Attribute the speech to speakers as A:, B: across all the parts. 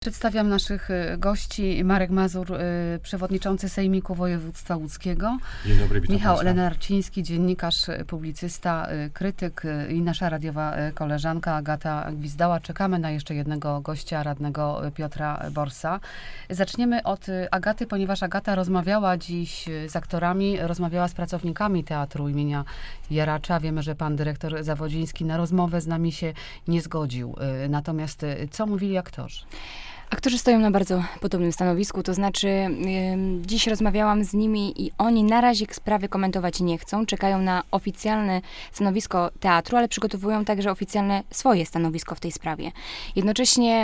A: Przedstawiam naszych gości. Marek Mazur, przewodniczący Sejmiku Województwa Łódzkiego.
B: Dzień dobry, witam
A: Michał
B: Państwa.
A: Lenarciński, dziennikarz, publicysta, krytyk i nasza radiowa koleżanka Agata Gwizdała. Czekamy na jeszcze jednego gościa, radnego Piotra Borsa. Zaczniemy od Agaty, ponieważ Agata rozmawiała dziś z aktorami, rozmawiała z pracownikami Teatru imienia Jaracza. Wiemy, że pan dyrektor Zawodziński na rozmowę z nami się nie zgodził. Natomiast co mówili aktorzy?
C: Aktorzy stoją na bardzo podobnym stanowisku, to znaczy dziś rozmawiałam z nimi i oni na razie sprawy komentować nie chcą, czekają na oficjalne stanowisko teatru, ale przygotowują także oficjalne swoje stanowisko w tej sprawie. Jednocześnie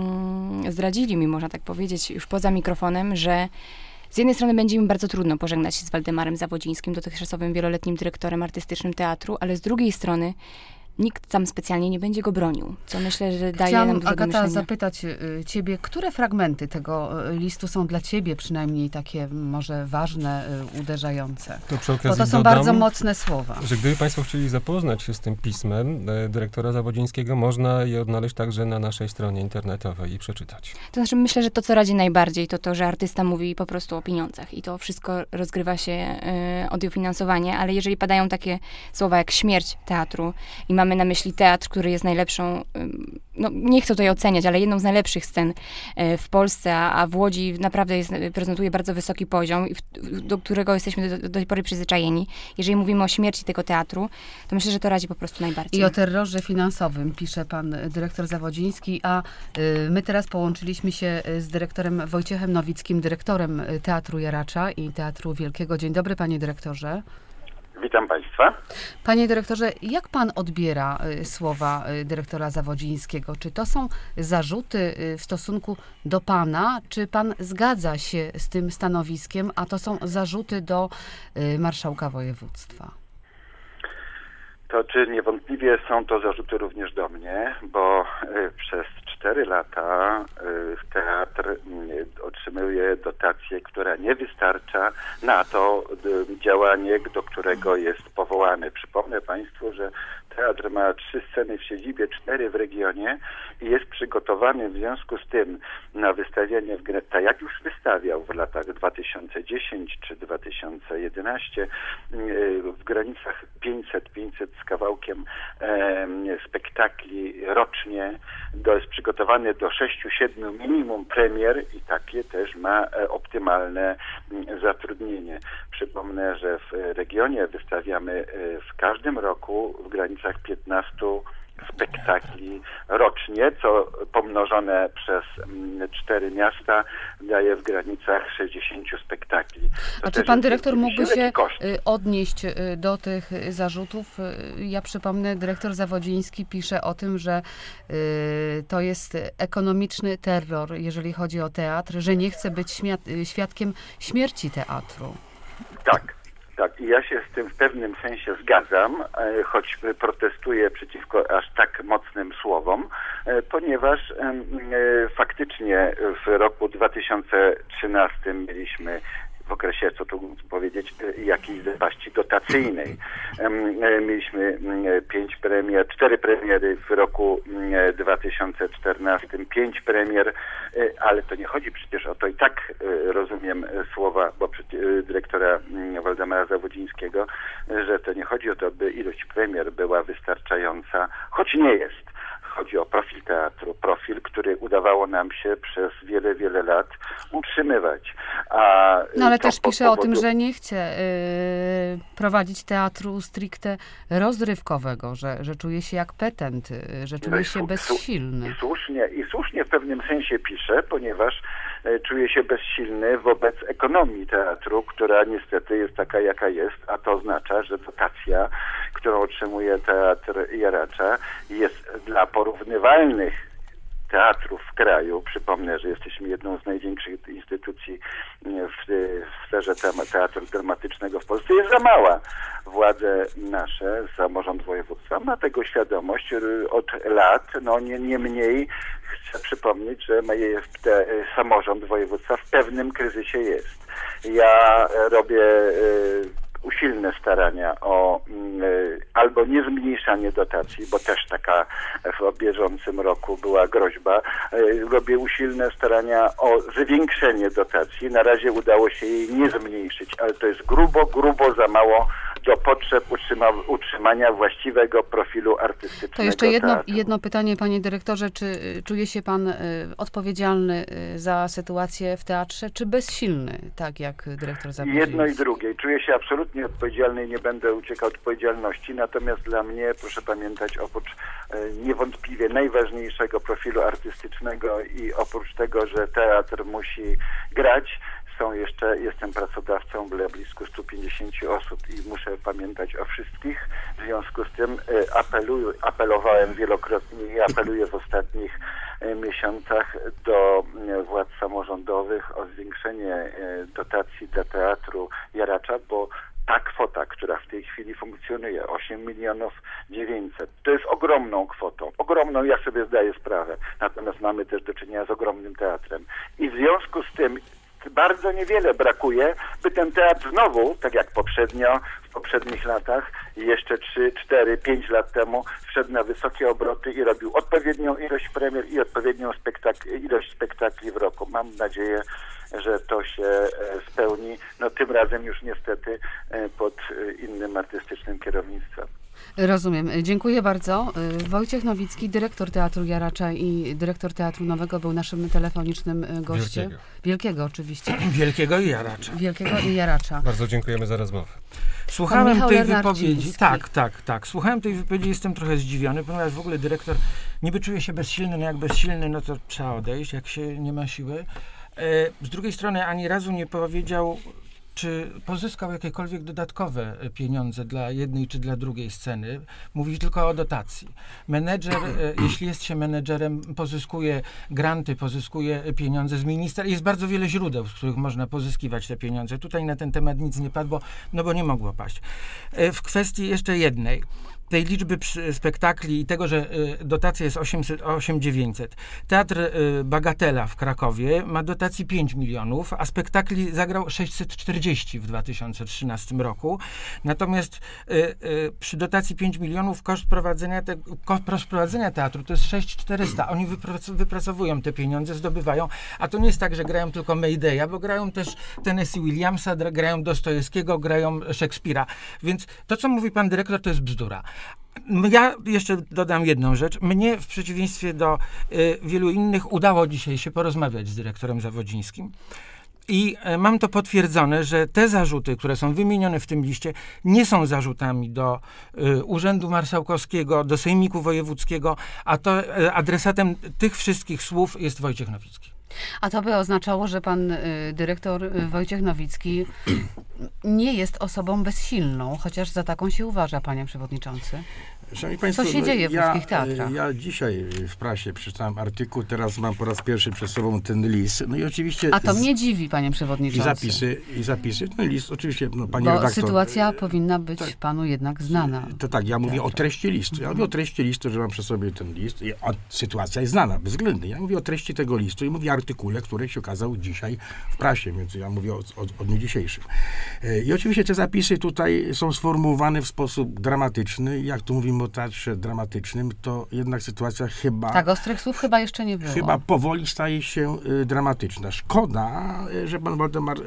C: zdradzili mi, można tak powiedzieć, już poza mikrofonem, że z jednej strony będzie im bardzo trudno pożegnać się z Waldemarem Zawodzińskim, dotychczasowym wieloletnim dyrektorem artystycznym teatru, ale z drugiej strony nikt tam specjalnie nie będzie go bronił, co myślę, że daje nam dużo do myślenia.
A: Agata, zapytać ciebie, które fragmenty tego listu są dla ciebie przynajmniej takie może ważne, uderzające?
B: To przy okazji
A: Bo to są bardzo mocne słowa.
B: Że gdyby Państwo chcieli zapoznać się z tym pismem dyrektora Zawodzińskiego, można je odnaleźć także na naszej stronie internetowej i przeczytać.
C: To znaczy myślę, że to, co radzi najbardziej, to to, że artysta mówi po prostu o pieniądzach i to wszystko rozgrywa się o dofinansowanie, ale jeżeli padają takie słowa jak śmierć teatru i mamy na myśli teatr, który jest najlepszą, no nie chcę tutaj oceniać, ale jedną z najlepszych scen w Polsce, a w Łodzi naprawdę prezentuje bardzo wysoki poziom, do którego jesteśmy do tej pory przyzwyczajeni. Jeżeli mówimy o śmierci tego teatru, to myślę, że to radzi po prostu najbardziej.
A: I o terrorze finansowym pisze pan dyrektor Zawodziński, a my teraz połączyliśmy się z dyrektorem Wojciechem Nowickim, dyrektorem Teatru Jaracza i Teatru Wielkiego. Dzień dobry, panie dyrektorze.
D: Witam Państwa.
A: Panie dyrektorze, jak pan odbiera słowa dyrektora Zawodzińskiego? Czy to są zarzuty w stosunku do pana? Czy pan zgadza się z tym stanowiskiem, a to są zarzuty do marszałka województwa?
D: To czy niewątpliwie są to zarzuty również do mnie, bo przez 4 lata teatr otrzymuje dotację, która nie wystarcza na to działanie, do którego jest powołany. Przypomnę Państwu, że teatr ma 3 sceny w siedzibie, 4 w regionie i jest przygotowany w związku z tym na wystawienie, tak jak już wystawiał w latach 2010 czy 2011, w granicach 500 z kawałkiem spektakli rocznie. Jest przygotowany do 6-7 minimum premier i takie też ma optymalne zatrudnienie. Przypomnę, że w regionie wystawiamy w każdym roku w granicach 15 spektakli rocznie, co pomnożone przez 4 miasta daje w granicach 60 spektakli.
A: A czy pan dyrektor mógłby się odnieść do tych zarzutów? Ja przypomnę, dyrektor Zawodziński pisze o tym, że to jest ekonomiczny terror, jeżeli chodzi o teatr, że nie chce być świadkiem śmierci teatru.
D: Tak. Tak, i ja się z tym w pewnym sensie zgadzam, choć protestuję przeciwko aż tak mocnym słowom, ponieważ faktycznie w roku 2013 mieliśmy w okresie, co tu powiedzieć, jakiejś zapaści dotacyjnej. Mieliśmy 4 premiery w roku 2014, 5 premier, ale to nie chodzi przecież o to, i tak rozumiem słowa dyrektora Waldemara Zawodzińskiego, że to nie chodzi o to, by ilość premier była wystarczająca, choć nie jest. Chodzi o profil teatru, profil, który udawało nam się przez wiele lat utrzymywać.
A: No ale też pisze o tym, że nie chce prowadzić teatru stricte rozrywkowego, że czuje się jak petent, że czuje się bezsilny.
D: I słusznie w pewnym sensie pisze, ponieważ czuje się bezsilny wobec ekonomii teatru, która niestety jest taka, jaka jest, a to oznacza, że dotacja, którą otrzymuje Teatr Jaracza, jest dla porównywalnych teatrów w kraju. Przypomnę, że jesteśmy jedną z największych instytucji w sferze teatru dramatycznego w Polsce. Jest za mała. Władze nasze, samorząd województwa ma tego świadomość od lat. Nie mniej chcę przypomnieć, że samorząd województwa w pewnym kryzysie jest. Ja robię usilne starania o albo niezmniejszanie dotacji, bo też taka w bieżącym roku była groźba. Robię usilne starania o zwiększenie dotacji. Na razie udało się jej nie zmniejszyć, ale to jest grubo za mało do potrzeb utrzymania właściwego profilu artystycznego.
A: To jeszcze jedno pytanie, panie dyrektorze. Czy czuje się pan odpowiedzialny za sytuację w teatrze, czy bezsilny, tak jak dyrektor Zawodziński?
D: Jedno i drugie. Czuję się absolutnie odpowiedzialny i nie będę uciekał od odpowiedzialności. Natomiast dla mnie, proszę pamiętać, oprócz niewątpliwie najważniejszego profilu artystycznego i oprócz tego, że teatr musi grać, jestem pracodawcą dla blisko 150 osób i muszę pamiętać o wszystkich. W związku z tym apelowałem wielokrotnie i apeluję w ostatnich miesiącach do władz samorządowych o zwiększenie dotacji dla Teatru Jaracza, bo ta kwota, która w tej chwili funkcjonuje, 8 900 000, to jest ogromną kwotą. Ogromną, ja sobie zdaję sprawę. Natomiast mamy też do czynienia z ogromnym teatrem. I w związku z tym bardzo niewiele brakuje, by ten teatr znowu, tak jak poprzednio, w poprzednich latach, jeszcze 3, 4, 5 lat temu, wszedł na wysokie obroty i robił odpowiednią ilość premier i odpowiednią ilość spektakli w roku. Mam nadzieję, że to się spełni. No tym razem już niestety pod innym artystycznym kierownictwem.
A: Rozumiem. Dziękuję bardzo. Wojciech Nowicki, dyrektor Teatru Jaracza i dyrektor Teatru Nowego był naszym telefonicznym gościem. Wielkiego oczywiście.
E: Wielkiego i Jaracza.
A: Wielkiego i Jaracza.
B: Bardzo dziękujemy za rozmowę.
E: Słuchałem tej wypowiedzi. Tak. Słuchałem tej wypowiedzi, jestem trochę zdziwiony, ponieważ w ogóle dyrektor niby czuje się bezsilny, no jak bezsilny, no to trzeba odejść, jak się nie ma siły. Z drugiej strony ani razu nie powiedział, czy pozyskał jakiekolwiek dodatkowe pieniądze dla jednej czy dla drugiej sceny. Mówi tylko o dotacji. Menedżer, jeśli jest się menedżerem, pozyskuje granty, pozyskuje pieniądze z ministra. Jest bardzo wiele źródeł, z których można pozyskiwać te pieniądze. Tutaj na ten temat nic nie padło, no bo nie mogło paść. W kwestii jeszcze jednej. Tej liczby spektakli i tego, że dotacja jest 8,900. Teatr Bagatela w Krakowie ma dotacji 5 milionów, a spektakli zagrał 640 w 2013 roku. Natomiast przy dotacji 5 milionów koszt prowadzenia teatru to jest 6,400. Oni wypracowują te pieniądze, zdobywają, a to nie jest tak, że grają tylko Maydaya, bo grają też Tennessee Williamsa, grają Dostojewskiego, grają Szekspira. Więc to, co mówi pan dyrektor, to jest bzdura. Ja jeszcze dodam jedną rzecz. Mnie w przeciwieństwie do wielu innych udało dzisiaj się porozmawiać z dyrektorem Zawodzińskim. I mam to potwierdzone, że te zarzuty, które są wymienione w tym liście, nie są zarzutami do Urzędu Marszałkowskiego, do Sejmiku Wojewódzkiego, a to adresatem tych wszystkich słów jest Wojciech Nowicki.
A: A to by oznaczało, że pan dyrektor Wojciech Nowicki nie jest osobą bezsilną, chociaż za taką się uważa, panie przewodniczący.
F: Szanowni Państwo,
A: co się dzieje w polskich teatrach?
F: Ja dzisiaj w prasie przeczytałem artykuł, teraz mam po raz pierwszy przed sobą ten list. No i oczywiście...
A: A to mnie dziwi, panie przewodniczący.
F: I zapisy. Ten list oczywiście, no, pani
A: Bo
F: redaktor...
A: sytuacja powinna być panu jednak znana.
F: To tak, ja mówię o treści listu. Ja mówię o treści listu, że mam przy sobie ten list. Sytuacja jest znana, bezwzględnie. Ja mówię o treści tego listu i mówię o artykule, który się okazał dzisiaj w prasie, więc ja mówię o dniu dzisiejszym. I oczywiście te zapisy tutaj są sformułowane w sposób dramatyczny. Jak tu mówimy o teatrze dramatycznym, to jednak sytuacja chyba...
A: Tak, ostrych słów chyba jeszcze nie było.
F: Chyba powoli staje się dramatyczna. Szkoda, że pan Waldemar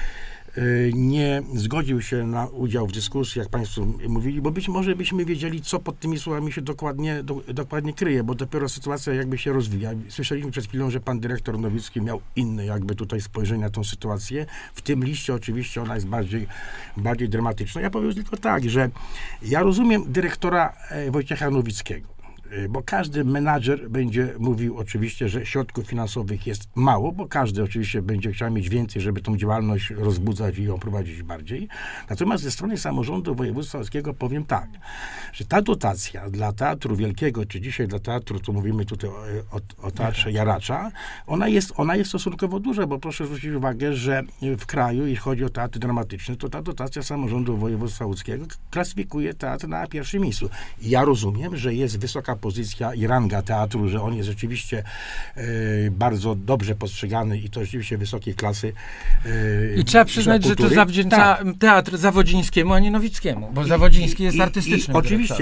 F: nie zgodził się na udział w dyskusji, jak państwo mówili, bo być może byśmy wiedzieli, co pod tymi słowami się dokładnie kryje, bo dopiero sytuacja jakby się rozwija. Słyszeliśmy przed chwilą, że pan dyrektor Nowicki miał inne jakby tutaj spojrzenie na tą sytuację. W tym liście oczywiście ona jest bardziej dramatyczna. Ja powiem tylko tak, że ja rozumiem dyrektora Wojciecha Nowickiego, bo każdy menadżer będzie mówił oczywiście, że środków finansowych jest mało, bo każdy oczywiście będzie chciał mieć więcej, żeby tą działalność rozbudzać i ją prowadzić bardziej. Natomiast ze strony samorządu województwa łódzkiego powiem tak, że ta dotacja dla Teatru Wielkiego, czy dzisiaj dla teatru, tu mówimy tutaj o Teatrze Jaracza, ona jest stosunkowo duża, bo proszę zwrócić uwagę, że w kraju, jeśli chodzi o teatr dramatyczny, to ta dotacja samorządu województwa łódzkiego klasyfikuje teatr na pierwszym miejscu. Ja rozumiem, że jest wysoka pozycja i ranga teatru, że on jest rzeczywiście bardzo dobrze postrzegany i to rzeczywiście wysokiej klasy.
E: I trzeba przyznać, że to zawdzięcza teatr Zawodzińskiemu, a nie Nowickiemu, bo Zawodziński jest artystycznym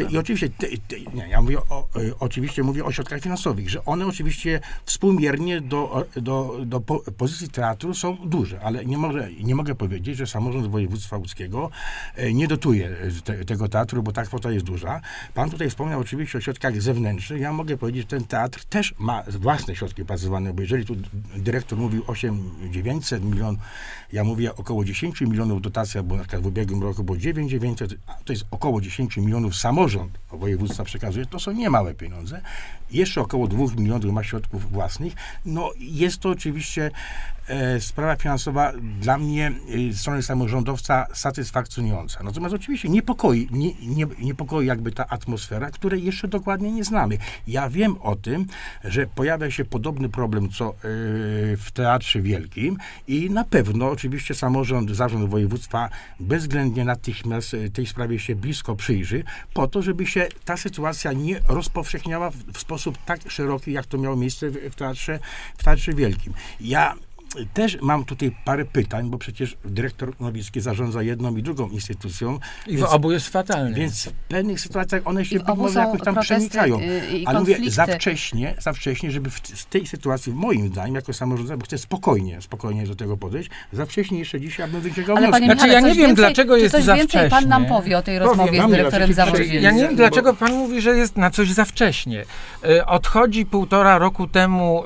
F: oczywiście mówię o środkach finansowych, że one oczywiście współmiernie do pozycji teatru są duże, ale nie mogę powiedzieć, że samorząd województwa łódzkiego nie dotuje tego teatru, bo ta kwota jest duża. Pan tutaj wspomniał oczywiście o środkach zewnętrznych. Ja mogę powiedzieć, że ten teatr też ma własne środki opracowane, bo jeżeli tu dyrektor mówił 8,900 milionów, ja mówię około 10 milionów dotacja, bo na przykład w ubiegłym roku było 9,900, to jest około 10 milionów samorząd województwa przekazuje, to są niemałe pieniądze. Jeszcze około 2 milionów ma środków własnych. No jest to oczywiście sprawa finansowa dla mnie z strony samorządowca satysfakcjonująca. Natomiast oczywiście niepokoi jakby ta atmosfera, której jeszcze dokładnie nie znamy. Ja wiem o tym, że pojawia się podobny problem, co w Teatrze Wielkim i na pewno oczywiście zarząd województwa bezwzględnie natychmiast tej sprawie się blisko przyjrzy, po to, żeby się ta sytuacja nie rozpowszechniała w sposób tak szeroki, jak to miało miejsce w Teatrze Wielkim. Ja też mam tutaj parę pytań, bo przecież dyrektor Nowicki zarządza jedną i drugą instytucją.
E: I w obu jest fatalnie.
F: Więc w pewnych sytuacjach one się może jakoś tam przenikają. Ale mówię, za wcześnie, żeby w tej sytuacji, moim zdaniem, jako samorządca, bo chcę spokojnie do tego podejść, za wcześnie jeszcze dzisiaj, abym wyciągał wnioski.
E: Znaczy, ja nie wiem, dlaczego jest za wcześnie.
A: Pan nam powie o tej rozmowie z dyrektorem Zawodzińskim.
E: Ja nie wiem, dlaczego pan mówi, że jest na coś za wcześnie. Odchodzi 1,5 roku temu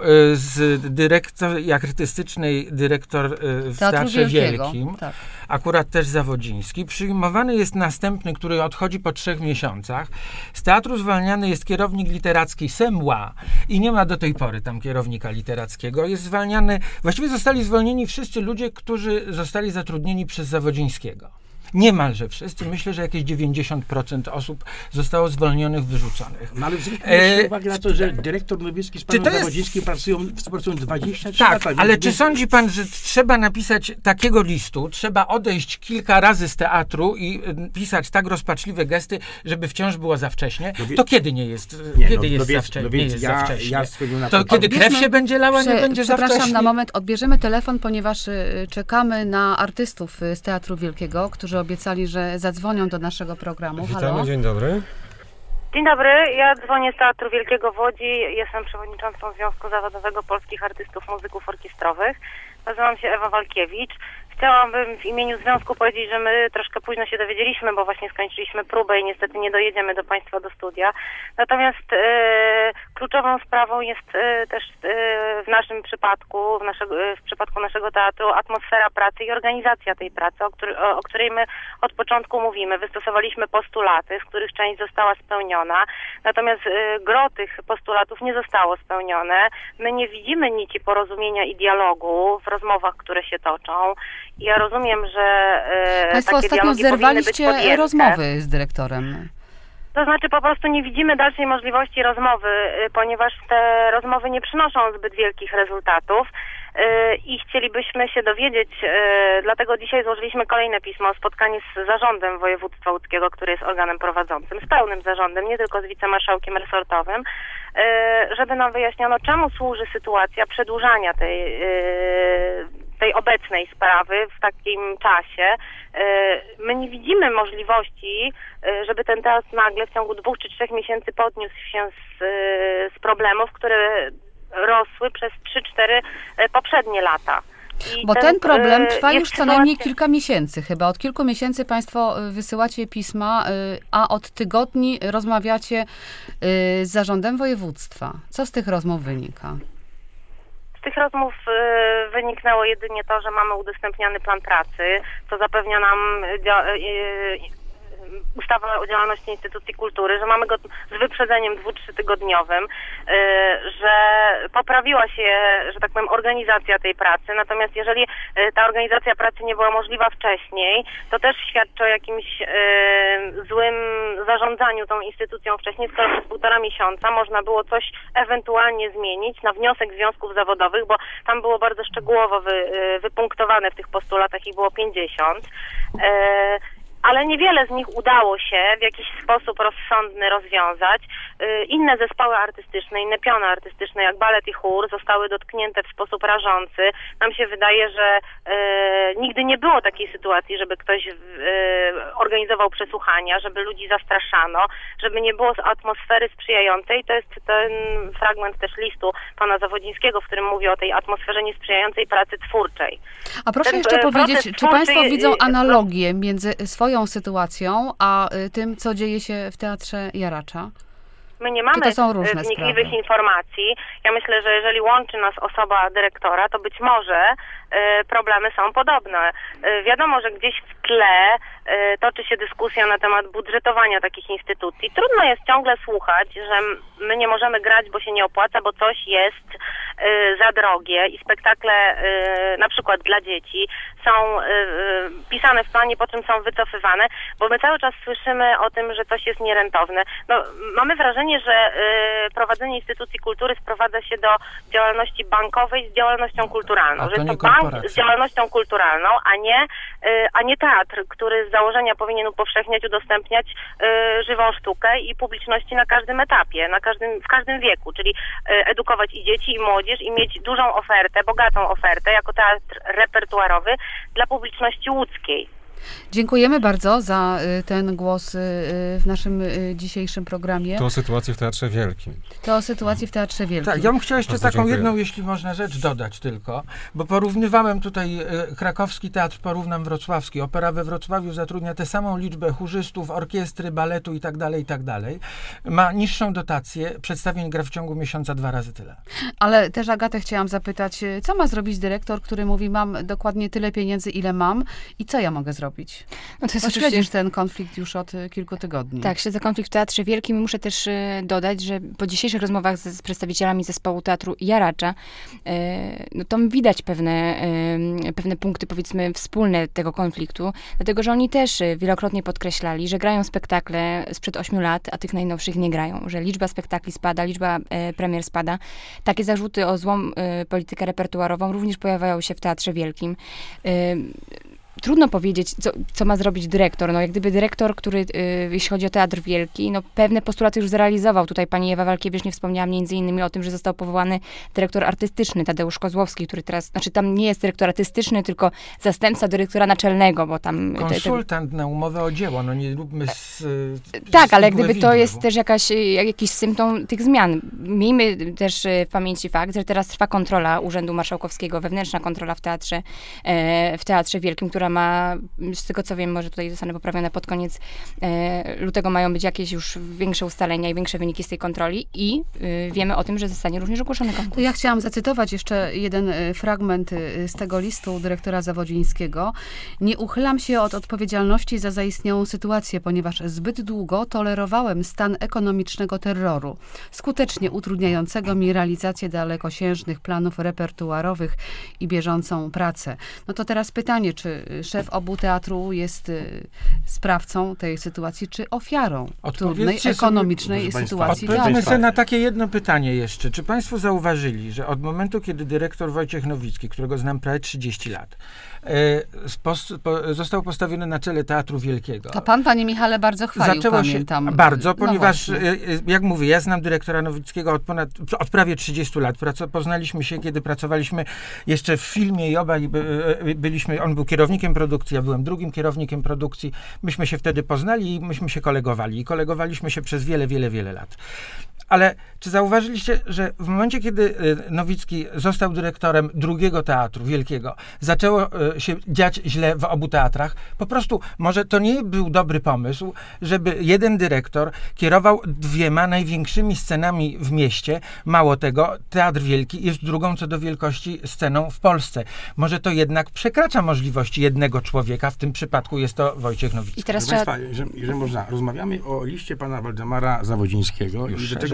E: artystycznej dyrektor w Teatrze Wielkim, tak. Akurat też Zawodziński. Przyjmowany jest następny, który odchodzi po 3 miesiącach. Z teatru zwalniany jest kierownik literacki Semła i nie ma do tej pory tam kierownika literackiego. Jest zwalniany, właściwie zostali zwolnieni wszyscy ludzie, którzy zostali zatrudnieni przez Zawodzińskiego. Niemalże wszyscy. Myślę, że jakieś 90% osób zostało zwolnionych, wyrzuconych.
F: No ale zwróćmy uwagę na to, że dyrektor Nowicki z panem Zawodzińskim pracują 23 lata.
E: Ale czy sądzi pan, że trzeba napisać takiego listu, trzeba odejść kilka razy z teatru i pisać tak rozpaczliwe gesty, żeby wciąż było za wcześnie? To kiedy nie jest za wcześnie? To kiedy krew się będzie lała, nie będzie za wcześnie?
A: Przepraszam na moment, odbierzemy telefon, ponieważ czekamy na artystów z Teatru Wielkiego, którzy obiecali, że zadzwonią do naszego programu.
B: Witamy,
A: halo?
B: dzień dobry.
G: Dzień dobry, ja dzwonię z Teatru Wielkiego w Łodzi, jestem przewodniczącą Związku Zawodowego Polskich Artystów Muzyków Orkiestrowych. Nazywam się Ewa Walkiewicz. Chciałabym w imieniu Związku powiedzieć, że my troszkę późno się dowiedzieliśmy, bo właśnie skończyliśmy próbę i niestety nie dojedziemy do Państwa do studia. Natomiast kluczową sprawą jest też w naszym przypadku, w przypadku naszego teatru, atmosfera pracy i organizacja tej pracy, o której my od początku mówimy. Wystosowaliśmy postulaty, z których część została spełniona, natomiast gro tych postulatów nie zostało spełnione. My nie widzimy nici porozumienia i dialogu w rozmowach, które się toczą. Ja rozumiem, że
A: Państwo
G: takie
A: ostatnio
G: dialogi powinny być
A: zerwaliście
G: podjęte.
A: rozmowy z dyrektorem.
G: To znaczy po prostu nie widzimy dalszej możliwości rozmowy, ponieważ te rozmowy nie przynoszą zbyt wielkich rezultatów i chcielibyśmy się dowiedzieć, dlatego dzisiaj złożyliśmy kolejne pismo o spotkanie z zarządem województwa łódzkiego, który jest organem prowadzącym, z pełnym zarządem, nie tylko z wicemarszałkiem resortowym, żeby nam wyjaśniono, czemu służy sytuacja przedłużania tej obecnej sprawy w takim czasie. My nie widzimy możliwości, żeby ten teatr nagle w ciągu 2 czy 3 miesięcy podniósł się z problemów, które rosły przez 3-4 poprzednie lata.
A: Bo ten problem trwa już co najmniej kilka miesięcy. Chyba od kilku miesięcy Państwo wysyłacie pisma, a od tygodni rozmawiacie z zarządem województwa. Co z tych rozmów wynika?
G: Z tych rozmów wyniknęło jedynie to, że mamy udostępniany plan pracy, co zapewnia nam ustawa o działalności instytucji kultury, że mamy go z wyprzedzeniem 2-3-tygodniowym, że poprawiła się, że tak powiem, organizacja tej pracy, natomiast jeżeli ta organizacja pracy nie była możliwa wcześniej, to też świadczy o jakimś złym zarządzaniu tą instytucją wcześniej, skoro przez 1,5 miesiąca można było coś ewentualnie zmienić na wniosek związków zawodowych, bo tam było bardzo szczegółowo wypunktowane w tych postulatach, ich było 50. ale niewiele z nich udało się w jakiś sposób rozsądny rozwiązać. Inne zespoły artystyczne, inne piony artystyczne, jak balet i chór, zostały dotknięte w sposób rażący. Nam się wydaje, że nigdy nie było takiej sytuacji, żeby ktoś organizował przesłuchania, żeby ludzi zastraszano, żeby nie było atmosfery sprzyjającej. To jest ten fragment też listu pana Zawodzińskiego, w którym mówi o tej atmosferze niesprzyjającej pracy twórczej.
A: A proszę jeszcze powiedzieć, czy państwo widzą analogię między swoją sytuacją, a tym, co dzieje się w Teatrze Jaracza?
G: My nie mamy wnikliwych informacji. Ja myślę, że jeżeli łączy nas osoba dyrektora, to być może problemy są podobne. Wiadomo, że gdzieś w tle toczy się dyskusja na temat budżetowania takich instytucji. Trudno jest ciągle słuchać, że my nie możemy grać, bo się nie opłaca, bo coś jest za drogie i spektakle na przykład dla dzieci są pisane w planie, po czym są wycofywane, bo my cały czas słyszymy o tym, że coś jest nierentowne. No, mamy wrażenie, że prowadzenie instytucji kultury sprowadza się do działalności bankowej z działalnością kulturalną. Że jest to bank z działalnością kulturalną, a nie teatr, który z założenia powinien upowszechniać, udostępniać żywą sztukę i publiczności na każdym etapie, w każdym wieku, czyli edukować i dzieci, i młodzież, i mieć dużą ofertę, bogatą ofertę jako teatr repertuarowy dla publiczności łódzkiej.
A: Dziękujemy bardzo za ten głos w naszym dzisiejszym programie.
B: To o sytuacji w Teatrze Wielkim.
E: Tak, ja bym chciał jeszcze taką jedną, jeśli można, rzecz dodać tylko, bo porównywałem tutaj krakowski teatr, porównam wrocławski. Opera we Wrocławiu zatrudnia tę samą liczbę chórzystów, orkiestry, baletu i tak dalej. Ma niższą dotację, przedstawień gra w ciągu miesiąca 2 razy tyle.
A: Ale też Agatę chciałam zapytać, co ma zrobić dyrektor, który mówi, mam dokładnie tyle pieniędzy, ile mam i co ja mogę zrobić?
C: No to jest
A: śledzisz ten konflikt już od kilku tygodni.
C: Tak, śledzę konflikt w Teatrze Wielkim i muszę też dodać, że po dzisiejszych rozmowach z przedstawicielami zespołu Teatru Jaracza, no tam widać pewne punkty, powiedzmy, wspólne tego konfliktu, dlatego, że oni też wielokrotnie podkreślali, że grają spektakle sprzed 8 lat, a tych najnowszych nie grają, że liczba spektakli spada, liczba premier spada. Takie zarzuty o złą politykę repertuarową również pojawiają się w Teatrze Wielkim. Trudno powiedzieć, co ma zrobić dyrektor. No, jak gdyby dyrektor, który, jeśli chodzi o Teatr Wielki, no, pewne postulaty już zrealizował. Tutaj pani Ewa Walkiewicz nie wspomniała między innymi o tym, że został powołany dyrektor artystyczny, Tadeusz Kozłowski, który teraz, znaczy tam nie jest dyrektor artystyczny, tylko zastępca dyrektora naczelnego, bo tam...
E: Konsultant na umowę o dzieło, no nie róbmy
C: tak, ale jak gdyby to jest też jakiś symptom tych zmian. Miejmy też w pamięci fakt, że teraz trwa kontrola Urzędu Marszałkowskiego, wewnętrzna kontrola w Teatrze Wielkim, która ma, z tego co wiem, może tutaj zostanę poprawione, pod koniec lutego mają być jakieś już większe ustalenia i większe wyniki z tej kontroli i wiemy o tym, że zostanie również ogłoszony konkurs.
A: To ja chciałam zacytować jeszcze jeden fragment z tego listu dyrektora Zawodzińskiego. Nie uchylam się od odpowiedzialności za zaistniałą sytuację, ponieważ zbyt długo tolerowałem stan ekonomicznego terroru, skutecznie utrudniającego mi realizację dalekosiężnych planów repertuarowych i bieżącą pracę. No to teraz pytanie, czy szef obu teatru jest sprawcą tej sytuacji, czy ofiarą trudnej, ekonomicznej sytuacji teatru?
E: Odpowiedzmy sobie na takie jedno pytanie jeszcze. Czy państwo zauważyli, że od momentu, kiedy dyrektor Wojciech Nowicki, którego znam prawie 30 lat, został postawiony na czele Teatru Wielkiego.
A: To pan, panie Michale, bardzo chwalił, pamiętam.
E: Bardzo, ponieważ, jak mówię, ja znam dyrektora Nowickiego od prawie 30 lat. Poznaliśmy się, kiedy pracowaliśmy jeszcze w filmie i obaj byliśmy, on był kierownikiem produkcji, ja byłem drugim kierownikiem produkcji. Myśmy się wtedy poznali i myśmy się kolegowali. I kolegowaliśmy się przez wiele lat. Ale czy zauważyliście, że w momencie, kiedy Nowicki został dyrektorem drugiego teatru wielkiego, zaczęło się dziać źle w obu teatrach? Po prostu może to nie był dobry pomysł, żeby jeden dyrektor kierował 2 największymi scenami w mieście. Mało tego, Teatr Wielki jest drugą co do wielkości sceną w Polsce. Może to jednak przekracza możliwości jednego człowieka, w tym przypadku jest to Wojciech Nowicki.
F: I teraz Państwa, jeżeli można, rozmawiamy o liście pana Waldemara Zawodzińskiego i do tego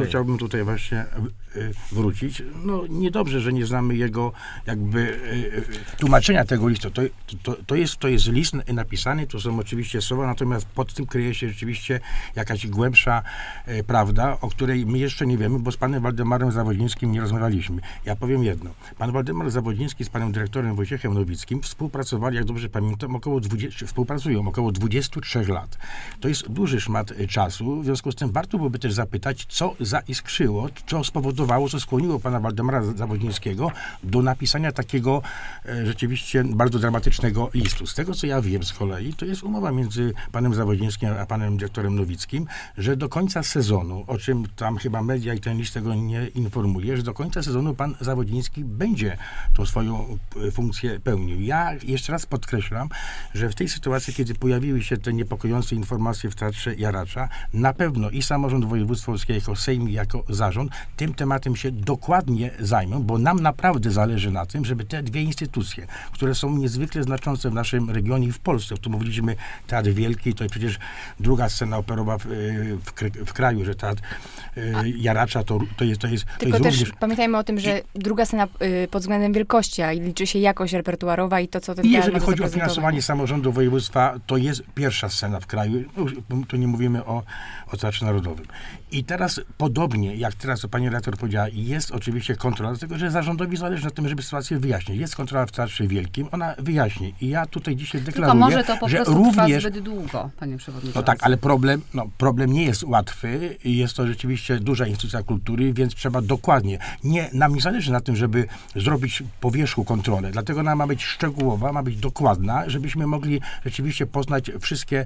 F: co chciałbym tutaj właśnie wrócić. No niedobrze, że nie znamy jego jakby tłumaczenia tego listu. To jest list napisany, to są oczywiście słowa, natomiast pod tym kryje się rzeczywiście jakaś głębsza prawda, o której my jeszcze nie wiemy, bo z panem Waldemarem Zawodzińskim nie rozmawialiśmy. Ja powiem jedno. Pan Waldemar Zawodziński z panem dyrektorem Wojciechem Nowickim współpracowali, jak dobrze pamiętam, współpracują około 23 lat. To jest duży szmat czasu, w związku z tym warto byłoby też zapytać, co zaiskrzyło, co spowodowało, co skłoniło pana Waldemara Zawodzińskiego do napisania takiego rzeczywiście bardzo dramatycznego listu. Z tego, co ja wiem z kolei, to jest umowa między panem Zawodzińskim a panem dyrektorem Nowickim, że do końca sezonu, o czym tam chyba media i ten list tego nie informuje, że do końca sezonu pan Zawodziński będzie tą swoją funkcję pełnił. Ja jeszcze raz podkreślam, że w tej sytuacji, kiedy pojawiły się te niepokojące informacje w Teatrze Jaracza, na pewno i samorząd województwa polskiego, jako Sejm, jako zarząd, tym tematem się dokładnie zajmą, bo nam naprawdę zależy na tym, żeby te dwie instytucje, które są niezwykle znaczące w naszym regionie i w Polsce, tu mówiliśmy Teatr Wielki, to jest przecież druga scena operowa w kraju, że Teatr Jaracza to jest
C: Tylko też
F: również...
C: pamiętajmy o tym, że druga scena pod względem wielkości, a liczy się jakość repertuarowa i to, co ten
F: I
C: teatr
F: jeżeli
C: może
F: chodzi o
C: zaprezentować.
F: finansowanie samorządu województwa, to jest pierwsza scena w kraju. Tu nie mówimy o Teatrze Narodowym. I teraz podobnie, jak teraz pani redaktor powiedziała, jest oczywiście kontrola, dlatego że zarządowi zależy na tym, żeby sytuację wyjaśnić. Jest kontrola w Teatrze Wielkim, ona wyjaśni. I ja tutaj dzisiaj deklaruję,
A: Tylko może to po
F: że
A: prostu
F: również...
A: trwa zbyt długo, panie przewodniczący.
F: No tak, ale problem nie jest łatwy. Jest to rzeczywiście duża instytucja kultury, więc trzeba dokładnie. Nam nie zależy na tym, żeby zrobić po wierzchu kontrolę. Dlatego ona ma być szczegółowa, ma być dokładna, żebyśmy mogli rzeczywiście poznać wszystkie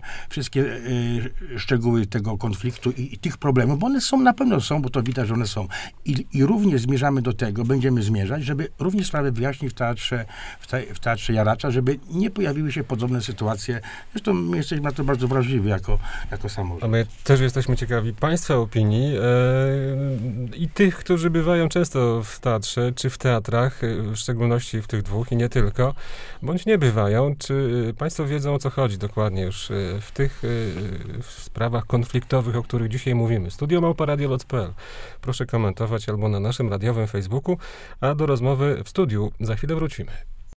F: szczegóły tego konfliktu i tych problemów, bo one są, na pewno są, bo to widać, że one są. I również zmierzamy do tego, będziemy zmierzać, żeby również sprawę wyjaśnić w Teatrze Jaracza, żeby nie pojawiły się podobne sytuacje. Zresztą my jesteśmy na to bardzo wrażliwi jako samorząd.
B: A my też jesteśmy ciekawi państwa opinii i tych, którzy bywają często w teatrze, czy w teatrach, w szczególności w tych dwóch i nie tylko, bądź nie bywają. Czy państwo wiedzą, o co chodzi dokładnie już w tych sprawach konfliktowych, o których dzisiaj mówimy? studio@radioloc.pl. Proszę komentować albo na naszym radiowym Facebooku, a do rozmowy w studiu za chwilę wrócimy.